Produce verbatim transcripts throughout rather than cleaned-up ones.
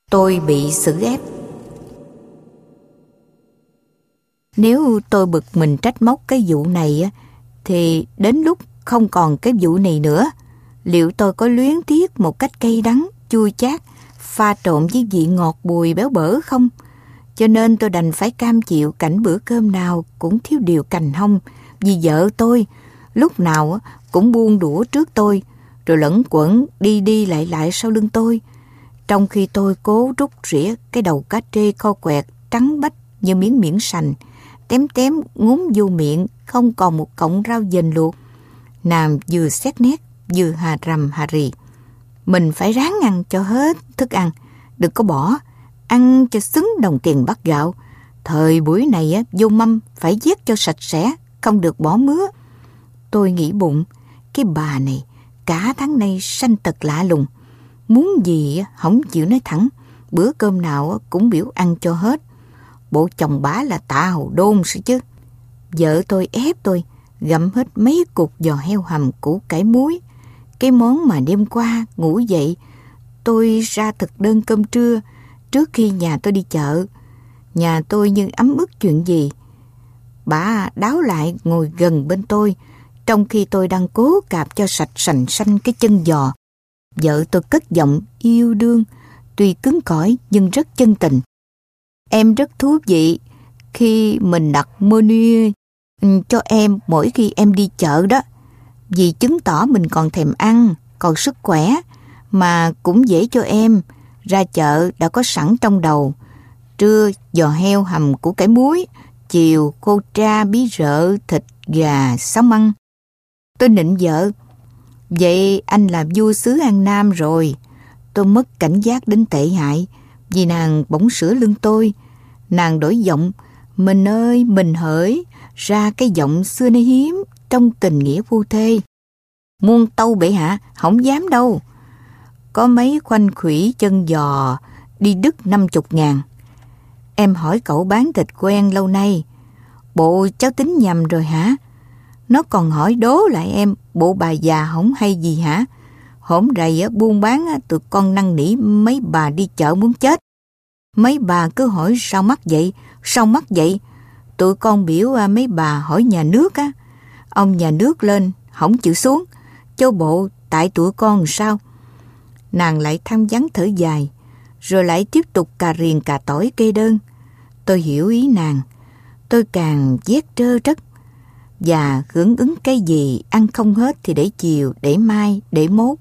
Tôi bị xử ép. Nếu tôi bực mình trách móc cái vụ này thì đến lúc không còn cái vụ này nữa, liệu tôi có luyến tiếc một cách cay đắng, chua chát, pha trộn với vị ngọt bùi béo bở không? Cho nên tôi đành phải cam chịu cảnh bữa cơm nào cũng thiếu điều cành hông, vì vợ tôi lúc nào cũng buông đũa trước tôi, rồi lẩn quẩn đi đi lại lại sau lưng tôi, trong khi tôi cố rút rỉa cái đầu cá trê kho quẹt trắng bách như miếng miễn sành, tém tém ngúng vô miệng, không còn một cọng rau dền luộc. Nam vừa xét nét vừa hà rầm hà rì. Mình phải ráng ăn cho hết thức ăn, đừng có bỏ, ăn cho xứng đồng tiền bát gạo. Thời buổi này á, vô mâm phải vét cho sạch sẽ, không được bỏ mứa. Tôi nghĩ bụng, cái bà này cả tháng nay sanh tật lạ lùng, muốn gì á, không chịu nói thẳng, bữa cơm nào á, cũng biểu ăn cho hết. Bộ chồng bả là tạ hầu đôn sự chứ. Vợ tôi ép tôi gặm hết mấy cục giò heo hầm củ cải muối, cái món mà đêm qua ngủ dậy tôi ra thực đơn cơm trưa trước khi nhà tôi đi chợ. Nhà tôi như ấm ức chuyện gì. Bà đáo lại ngồi gần bên tôi, trong khi tôi đang cố cạp cho sạch sành xanh cái chân giò. Vợ tôi cất giọng yêu đương, tuy cứng cỏi nhưng rất chân tình. Em rất thú vị khi mình đặt menu cho em mỗi khi em đi chợ đó, vì chứng tỏ mình còn thèm ăn, còn sức khỏe, mà cũng dễ cho em. Ra chợ đã có sẵn trong đầu. Trưa giò heo hầm củ cải muối, chiều khô tra bí rợ thịt gà sáu măng. Tôi nịnh vợ, vậy anh là vua xứ An Nam rồi. Tôi mất cảnh giác đến tệ hại, vì nàng bỗng sửa lưng tôi. Nàng đổi giọng, mình ơi mình hỡi, ra cái giọng xưa nay hiếm trong tình nghĩa phu thê. Muôn tâu bệ hạ, không dám đâu. Có mấy khoanh khủy chân giò đi đứt năm chục ngàn. Em hỏi cậu bán thịt quen lâu nay, bộ cháu tính nhầm rồi hả? Nó còn hỏi đố lại em, bộ bà già không hay gì hả? Hổm rày á, buôn bán á, tụi con năn nỉ mấy bà đi chợ muốn chết. Mấy bà cứ hỏi sao mắc vậy, sao mắc vậy? Tụi con biểu à, mấy bà hỏi nhà nước á. Ông nhà nước lên, không chịu xuống. Cho bộ tại tụi con sao? Nàng lại thăm vắng thở dài, rồi lại tiếp tục cà riềng cà tỏi kê đơn. Tôi hiểu ý nàng, tôi càng vét trơ trất. Và hưởng ứng cái gì ăn không hết thì để chiều, để mai, để mốt.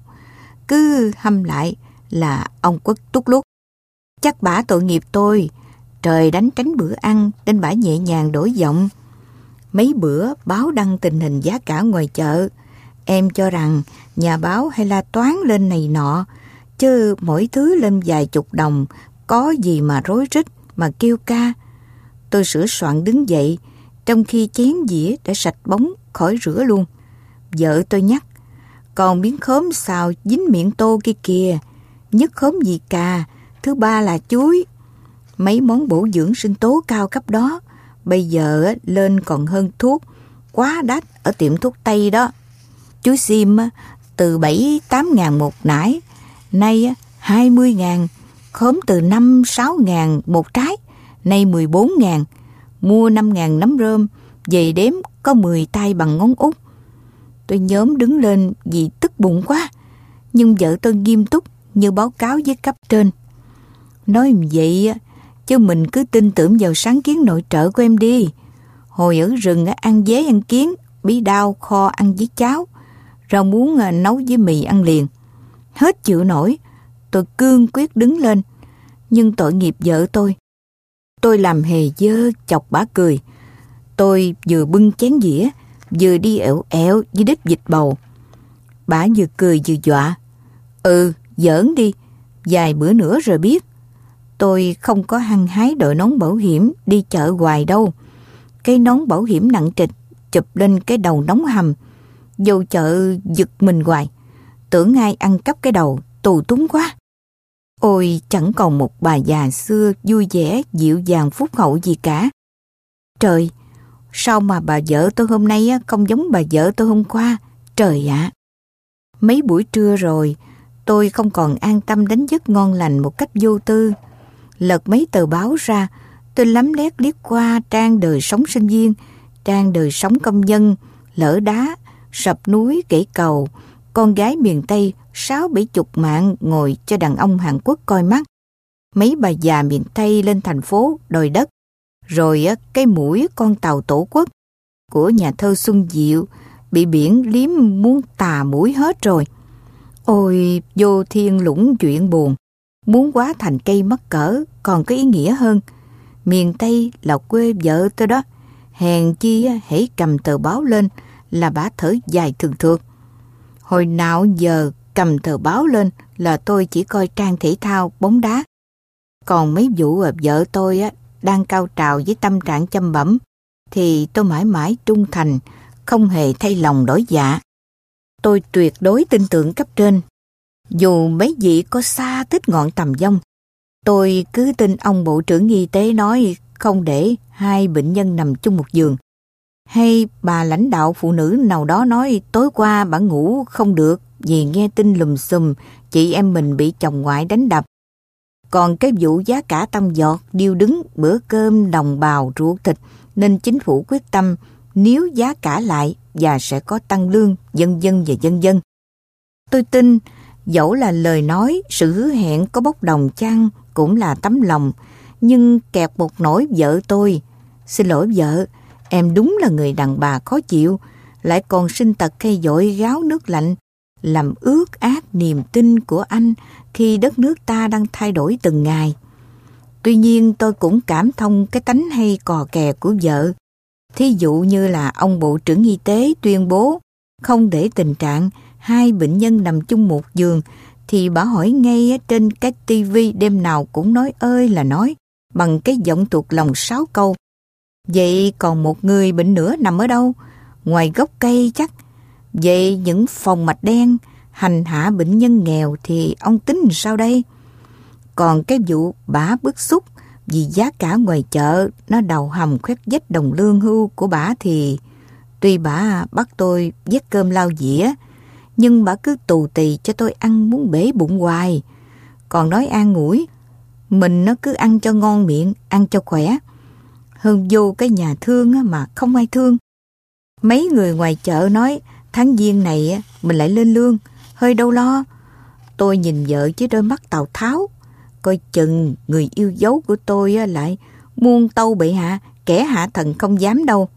Cứ hâm lại là ông quất tút lút. Chắc bả tội nghiệp tôi, trời đánh tránh bữa ăn nên bả nhẹ nhàng đổi giọng. Mấy bữa báo đăng tình hình giá cả ngoài chợ, em cho rằng nhà báo hay la toán lên này nọ, chứ mỗi thứ lên vài chục đồng, có gì mà rối rít mà kêu ca. Tôi sửa soạn đứng dậy, trong khi chén dĩa đã sạch bóng khỏi rửa luôn. Vợ tôi nhắc, còn miếng khóm xào dính miệng tô kia kìa, nhất khóm gì cà, thứ ba là chuối. Mấy món bổ dưỡng sinh tố cao cấp đó bây giờ lên còn hơn thuốc quá đắt ở tiệm thuốc Tây đó. Chuối xiêm từ bảy tám ngàn một nải, nay hai mươi ngàn. Khóm từ năm sáu ngàn một trái, nay mười bốn ngàn. Mua năm ngàn nắm rơm, về đếm có mười tay bằng ngón út. Tôi nhóm đứng lên vì tức bụng quá, nhưng vợ tôi nghiêm túc như báo cáo với cấp trên. Nói vậy chứ mình cứ tin tưởng vào sáng kiến nội trợ của em đi. Hồi ở rừng ăn dế ăn kiến, bí đao kho ăn với cháo, rau muống nấu với mì ăn liền. Hết chịu nổi, tôi cương quyết đứng lên, nhưng tội nghiệp vợ tôi. Tôi làm hề dơ chọc bả cười. Tôi vừa bưng chén dĩa, vừa đi ẹo ẹo với đít vịt bầu. Bả vừa cười vừa dọa. Ừ, giỡn đi, vài bữa nữa rồi biết. Tôi không có hăng hái đội nón bảo hiểm đi chợ hoài đâu. Cái nón bảo hiểm nặng trịch chụp lên cái đầu nóng hầm, vô chợ giật mình hoài, tưởng ai ăn cắp cái đầu, tù túng quá. Ôi, chẳng còn một bà già xưa vui vẻ, dịu dàng, phúc hậu gì cả. Trời, sao mà bà vợ tôi hôm nay không giống bà vợ tôi hôm qua, trời ạ. Mấy buổi trưa rồi, tôi không còn an tâm đánh giấc ngon lành một cách vô tư. Lật mấy tờ báo ra, tôi lấm lét liếc qua trang đời sống sinh viên, trang đời sống công nhân, lỡ đá, sập núi, gãy cầu, con gái miền Tây sáu bảy chục mạng ngồi cho đàn ông Hàn Quốc coi mắt, mấy bà già miền Tây lên thành phố đòi đất, rồi cái mũi con tàu Tổ quốc của nhà thơ Xuân Diệu bị biển liếm muốn tà mũi hết rồi. Ôi, vô thiên lũng chuyện buồn, muốn quá thành cây mắc cỡ còn có ý nghĩa hơn. Miền Tây là quê vợ tôi đó, hèn chi hãy cầm tờ báo lên là bả thở dài thường thượt. Hồi nào giờ cầm tờ báo lên là tôi chỉ coi trang thể thao, bóng đá. Còn mấy vụ vợ tôi á, đang cao trào với tâm trạng chăm bẩm thì tôi mãi mãi trung thành, không hề thay lòng đổi dạ. Tôi tuyệt đối tin tưởng cấp trên. Dù mấy vị có xa tích ngọn tầm vong, tôi cứ tin ông Bộ trưởng Y tế nói không để hai bệnh nhân nằm chung một giường. Hay bà lãnh đạo phụ nữ nào đó nói tối qua bà ngủ không được vì nghe tin lùm xùm chị em mình bị chồng ngoại đánh đập. Còn cái vụ giá cả tăng giọt điêu đứng bữa cơm đồng bào ruột thịt nên chính phủ quyết tâm níu giá cả lại và sẽ có tăng lương, vân vân và vân vân. Tôi tin dẫu là lời nói, sự hứa hẹn có bốc đồng chăng cũng là tấm lòng, nhưng kẹt một nỗi vợ tôi. Xin lỗi vợ, em đúng là người đàn bà khó chịu, lại còn sinh tật hay dội gáo nước lạnh, làm ướt át niềm tin của anh khi đất nước ta đang thay đổi từng ngày. Tuy nhiên tôi cũng cảm thông cái tánh hay cò kè của vợ. Thí dụ như là ông Bộ trưởng Y tế tuyên bố không để tình trạng hai bệnh nhân nằm chung một giường, thì bà hỏi ngay trên cái tivi đêm nào cũng nói ơi là nói, bằng cái giọng tuột lòng sáu câu. Vậy còn một người bệnh nữa nằm ở đâu? Ngoài gốc cây chắc. Vậy những phòng mạch đen hành hạ bệnh nhân nghèo thì ông tính sao đây? Còn cái vụ bả bức xúc vì giá cả ngoài chợ nó đầu hầm khoét vách đồng lương hưu của bả thì tuy bả bắt tôi vét cơm lau dĩa, nhưng bả cứ tù tì cho tôi ăn muốn bể bụng hoài. Còn nói an ủi, mình nó cứ ăn cho ngon miệng, ăn cho khỏe. Hơn vô cái nhà thương mà không ai thương. Mấy người ngoài chợ nói tháng giêng này mình lại lên lương, hơi đâu lo. Tôi nhìn vợ với đôi mắt Tào Tháo, coi chừng người yêu dấu của tôi lại muôn tâu bệ hạ, kẻ hạ thần không dám đâu.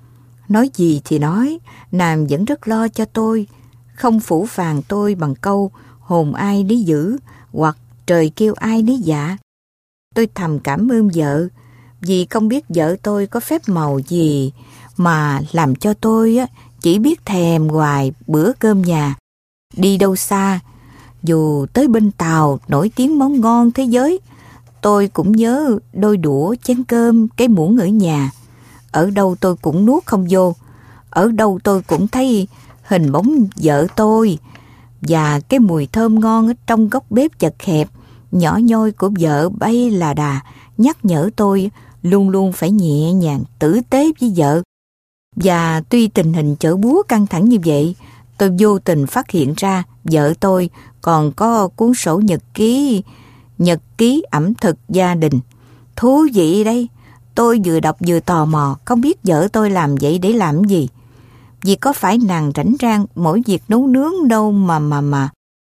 Nói gì thì nói, Nam vẫn rất lo cho tôi, không phủ phàng tôi bằng câu hồn ai nấy giữ hoặc trời kêu ai nấy dạ. Tôi thầm cảm ơn vợ, vì không biết vợ tôi có phép màu gì mà làm cho tôi chỉ biết thèm hoài bữa cơm nhà. Đi đâu xa, dù tới bên Tàu nổi tiếng món ngon thế giới, tôi cũng nhớ đôi đũa chén cơm, cái muỗng ở nhà. Ở đâu tôi cũng nuốt không vô, ở đâu tôi cũng thấy hình bóng vợ tôi, và cái mùi thơm ngon ở trong góc bếp chật hẹp, nhỏ nhoi của vợ bay là đà, nhắc nhở tôi luôn luôn phải nhẹ nhàng tử tế với vợ. Và tuy tình hình chợ búa căng thẳng như vậy, tôi vô tình phát hiện ra vợ tôi còn có cuốn sổ nhật ký, nhật ký ẩm thực gia đình. Thú vị đây, tôi vừa đọc vừa tò mò, không biết vợ tôi làm vậy để làm gì. Vì có phải nàng rảnh rang mỗi việc nấu nướng đâu mà mà mà.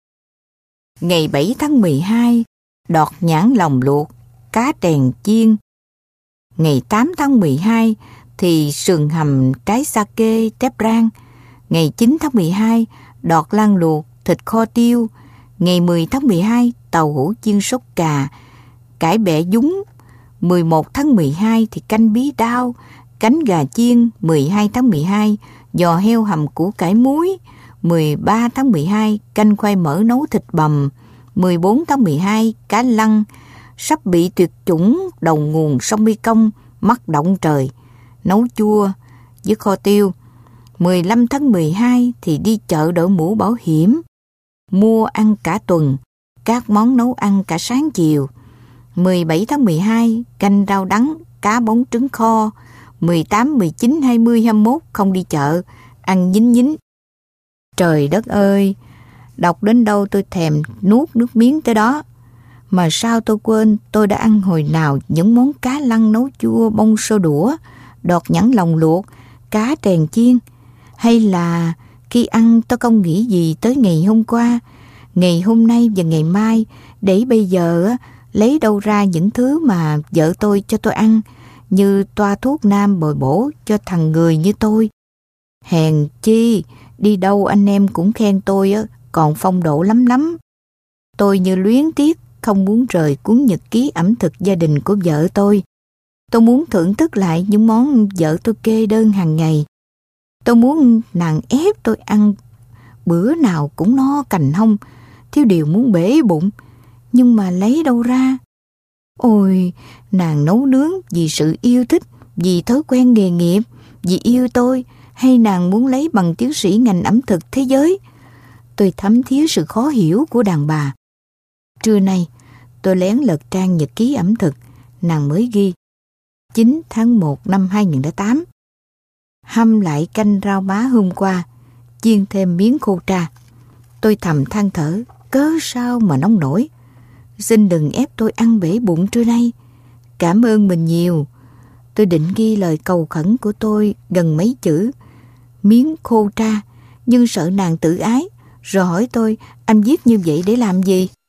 Ngày bảy tháng mười hai, đọt nhãn lòng luộc, cá trèn chiên. Ngày tám tháng mười hai thì sườn hầm trái sake tép rang. Ngày chín tháng mười hai, đọt lan luộc, thịt kho tiêu. Ngày mười tháng mười hai, tàu hũ chiên sốt cà, cải bẹ dúng. mười một tháng mười hai thì canh bí đao, cánh gà chiên. Mười hai tháng mười hai, giò heo hầm củ cải muối. Mười ba tháng mười hai, canh khoai mỡ nấu thịt bằm. Mười bốn tháng mười hai, cá lăng, sắp bị tuyệt chủng đầu nguồn sông Mekong, mắt động trời, nấu chua với kho tiêu. Mười lăm tháng mười hai thì đi chợ đội mũ bảo hiểm, mua ăn cả tuần, các món nấu ăn cả sáng chiều. Mười bảy tháng mười hai, canh rau đắng, cá bóng trứng kho. Mười tám, mười chín, hai mươi, hai mươi mốt không đi chợ, ăn nhín nhín. Trời đất ơi, Đọc đến đâu tôi thèm nuốt nước miếng tới đó. Mà sao tôi quên tôi đã ăn hồi nào những món cá lăng nấu chua bông sô đũa, đọt nhẵn lòng luộc, cá trèn chiên. Hay là khi ăn tôi không nghĩ gì tới ngày hôm qua, ngày hôm nay và ngày mai, để bây giờ á, lấy đâu ra những thứ mà vợ tôi cho tôi ăn, như toa thuốc nam bồi bổ cho thằng người như tôi. Hèn chi, đi đâu anh em cũng khen tôi á, còn phong độ lắm lắm. Tôi như luyến tiếc, không muốn rời cuốn nhật ký ẩm thực gia đình của vợ tôi. Tôi muốn thưởng thức lại những món vợ tôi kê đơn hàng ngày. Tôi muốn nàng ép tôi ăn bữa nào cũng no cành hông, thiếu điều muốn bể bụng. Nhưng mà lấy đâu ra? Ôi, nàng nấu nướng vì sự yêu thích, vì thói quen nghề nghiệp, vì yêu tôi, hay nàng muốn lấy bằng tiến sĩ ngành ẩm thực thế giới? Tôi thấm thía sự khó hiểu của đàn bà. Trưa nay, tôi lén lật trang nhật ký ẩm thực, nàng mới ghi chín tháng một năm hai nghìn lẻ tám. Hâm lại canh rau má hôm qua, chiên thêm miếng khô tra. Tôi thầm than thở, cớ sao mà nóng nổi. Xin đừng ép tôi ăn bể bụng trưa nay. Cảm ơn mình nhiều. Tôi định ghi lời cầu khẩn của tôi gần mấy chữ miếng khô tra, nhưng sợ nàng tự ái, rồi hỏi tôi anh viết như vậy để làm gì.